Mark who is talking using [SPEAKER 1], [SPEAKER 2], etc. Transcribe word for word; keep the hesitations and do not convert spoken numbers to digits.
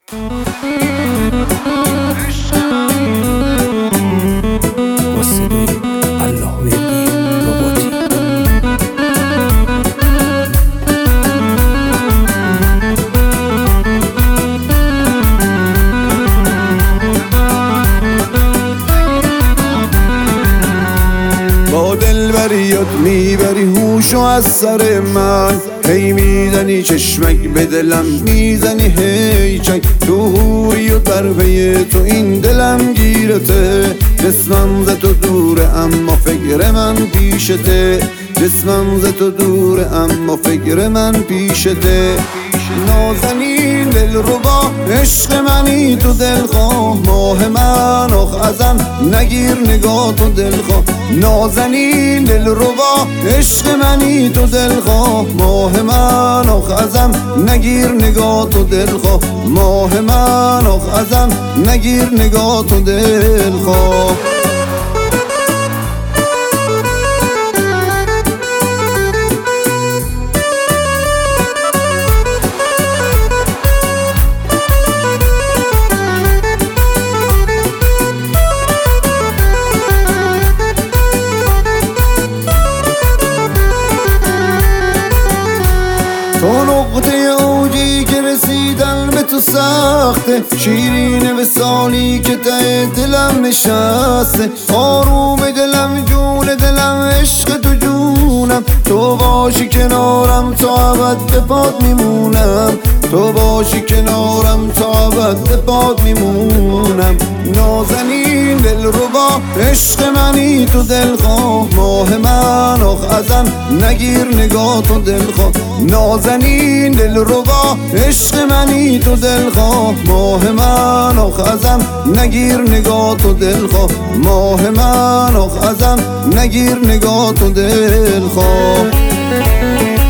[SPEAKER 1] با صدای الله وردی رباطی.
[SPEAKER 2] با دلبریات میبری هوشو از سر من، هی میزنی چشمک به دلم، میزنی هی چک تو حوری و برفه تو این دلم گیرته. جسمم ز تو دوره اما فکر من پیشته، جسمم ز تو دوره اما فکر من پیشته. نازنین دل ربا عشق منی تو دلخواه، ماه من آخ ازم نگیر نگاه تو دلخواه. نازنین دل ربا عشق منی تو دلخواه، ماه من آخ ازم نگیر نگاه تو دلخواه. ماه من آخ ازم نگیر نگاه تو دلخواه. تو نقطه اوجی که رسیدن به تو سخته، شیرین وصالی که ته دلم نشسته. آروم دلم جون دلم عشق تو جونم، تو باشی کنارم تا ابد به پات میمونم. تو باشی کنارم تا ابد به پات میمونم. نازنین دل ربا عشق منی تو دلخواه، ماه من آخ ازم نگیر نگاه تو دلخواه. نازنین دل ربا عشق منی تو دلخواه، ماه من آخ ازم نگیر نگاه تو دلخواه. ماه من آخ ازم نگیر نگاه تو دلخواه.